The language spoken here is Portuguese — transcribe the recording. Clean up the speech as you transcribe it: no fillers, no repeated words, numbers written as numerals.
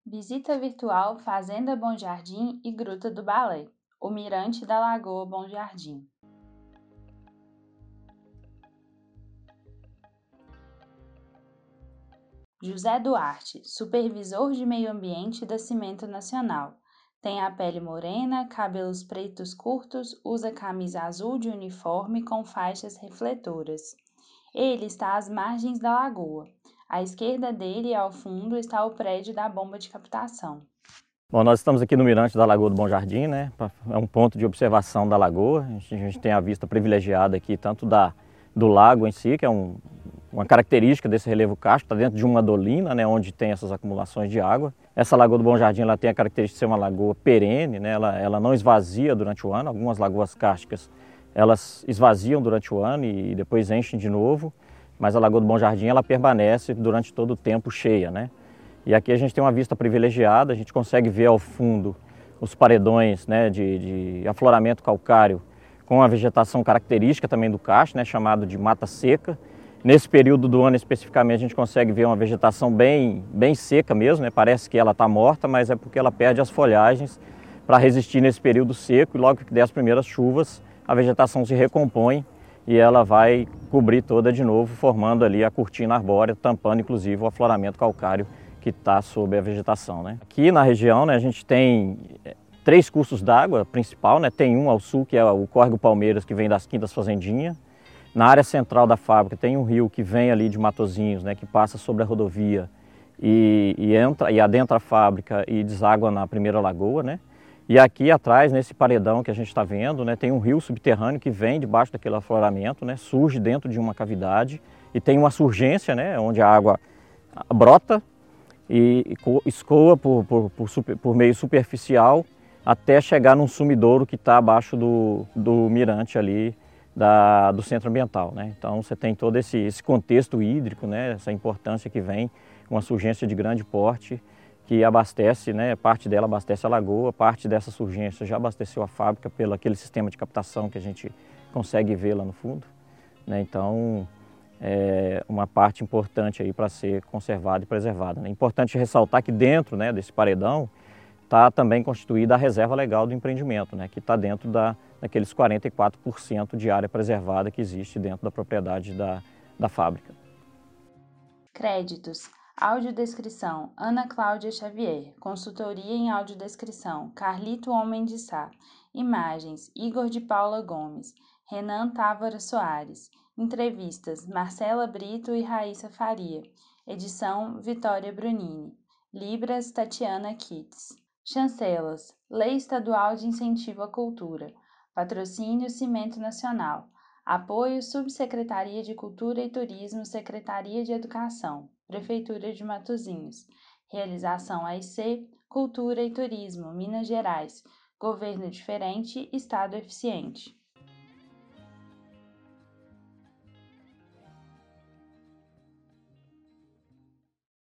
Visita virtual Fazenda Bom Jardim e Gruta do Balé, o Mirante da Lagoa Bom Jardim. José Duarte, supervisor de meio ambiente da Cimento Nacional. Tem a pele morena, cabelos pretos curtos, usa camisa azul de uniforme com faixas refletoras. Ele está às margens da lagoa. À esquerda dele, ao fundo, está o prédio da bomba de captação. Bom, nós estamos aqui no Mirante da Lagoa do Bom Jardim, né? É um ponto de observação da lagoa. A gente tem a vista privilegiada aqui, tanto do lago em si, que é uma característica desse relevo kárstico, está dentro de uma dolina, né, onde tem essas acumulações de água. Essa Lagoa do Bom Jardim ela tem a característica de ser uma lagoa perene, né? Ela não esvazia durante o ano. Algumas lagoas kársticas elas esvaziam durante o ano e depois enchem de novo, mas a Lagoa do Bom Jardim ela permanece durante todo o tempo cheia, né? E aqui a gente tem uma vista privilegiada, a gente consegue ver ao fundo os paredões, né, de afloramento calcário com a vegetação característica também do karst, né, chamado de mata seca. Nesse período do ano especificamente a gente consegue ver uma vegetação bem seca mesmo, né, parece que ela está morta, mas é porque ela perde as folhagens para resistir nesse período seco e logo que der as primeiras chuvas a vegetação se recompõe e ela vai cobrir toda de novo, formando ali a cortina arbórea, tampando inclusive o afloramento calcário que está sobre a vegetação, né? Aqui na região, né, a gente tem 3 cursos d'água principal, né? Tem um ao sul que é o Córrego Palmeiras, que vem das Quintas Fazendinha. Na área central da fábrica tem um rio que vem ali de Matozinhos, né, que passa sobre a rodovia e adentra a fábrica e deságua na primeira lagoa, né? E aqui atrás, nesse paredão que a gente está vendo, né, tem um rio subterrâneo que vem debaixo daquele afloramento, né, surge dentro de uma cavidade e tem uma surgência, né, onde a água brota e escoa por meio superficial até chegar num sumidouro que está abaixo do mirante ali do centro ambiental, né? Então você tem todo esse contexto hídrico, né, essa importância que vem, uma surgência de grande porte que abastece, né, parte dela abastece a lagoa, parte dessa surgência já abasteceu a fábrica pelo aquele sistema de captação que a gente consegue ver lá no fundo, né? Então é uma parte importante aí para ser conservada e preservada, né? Importante ressaltar que dentro, né, desse paredão está também constituída a reserva legal do empreendimento, né, que está dentro daqueles 44% de área preservada que existe dentro da propriedade da fábrica. Créditos. Audiodescrição: Ana Cláudia Xavier. Consultoria em audiodescrição: Carlito Homem de Sá. Imagens: Igor de Paula Gomes. Renan Távora Soares. Entrevistas: Marcela Brito e Raíssa Faria. Edição: Vitória Brunini. Libras: Tatiana Kitts. Chancelas: Lei Estadual de Incentivo à Cultura. Patrocínio: Cimento Nacional. Apoio Subsecretaria de Cultura e Turismo, Secretaria de Educação, Prefeitura de Matozinhos. Realização AIC, Cultura e Turismo, Minas Gerais. Governo diferente, Estado eficiente.